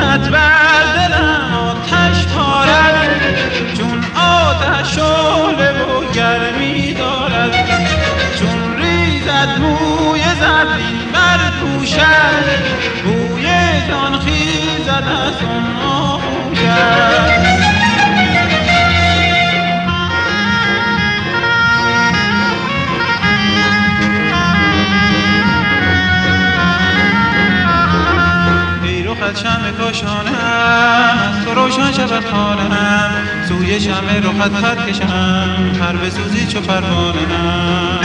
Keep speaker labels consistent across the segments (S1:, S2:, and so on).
S1: چشمانت بر دلم آتش پارد، چون آتش شعله و گرمی دارد، چون ریزد موی زرین بر دوشت، بوی جان خیزد از آن آغوشت. شمع کاشانم از تو روشن شود خانم، سوی شمع رخت پر کشم پر بسوزی چو پروانه‌ام.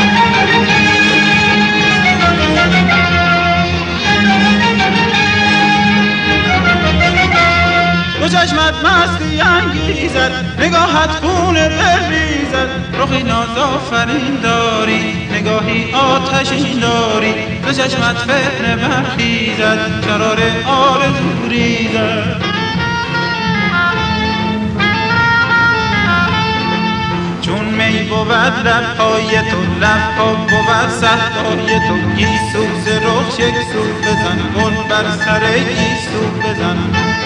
S1: دو چشمت مستی انگیزد، نگاهت خون بریزد، رخی ناز آفرین داری، نگاهی آتشین داری، دو چشمت فتنه برخیزد، شرار آرزو ریزد. چون می بود لبهای تو، لبها بود صحرای تو، گیسو ز رخ یک سو بزن، گل بر سر گیسو بزن.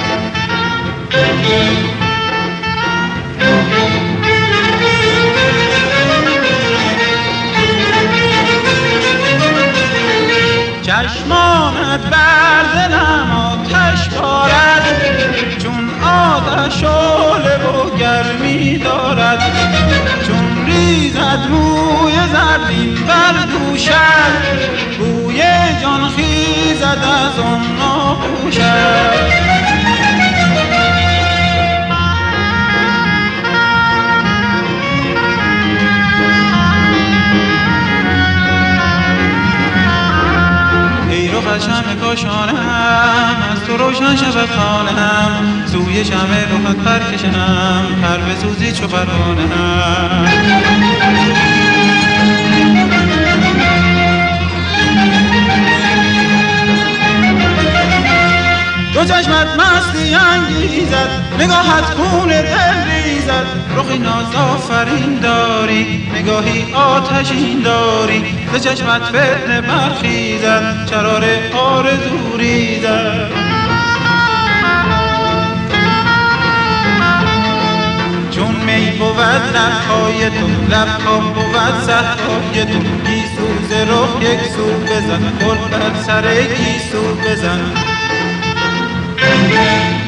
S1: چشمانت بر دلم آتش بارد، چون آتش شعله و گرمی دارد، چون ریزد موی زرین بر دوشت، بوی جان خیزد از آن آغوشت. شمع کاشانم از تو روشن شود خانم، سوی شمع رخت پر کشم پر بسوزی چو پروانه‌ام. دو چشمت مستی انگیزد، نگاهت خون دل ریزد، رخی ناز آفرین داری، نگاهی آتشین داری، دو چشمت فتنه برخیزد، شرار آرزو ریزد. چون می بود لبهای تو، لبها بود صحرای تو، گیسو ز رخ یک سو بزن، گل بر سر گیسو بزن.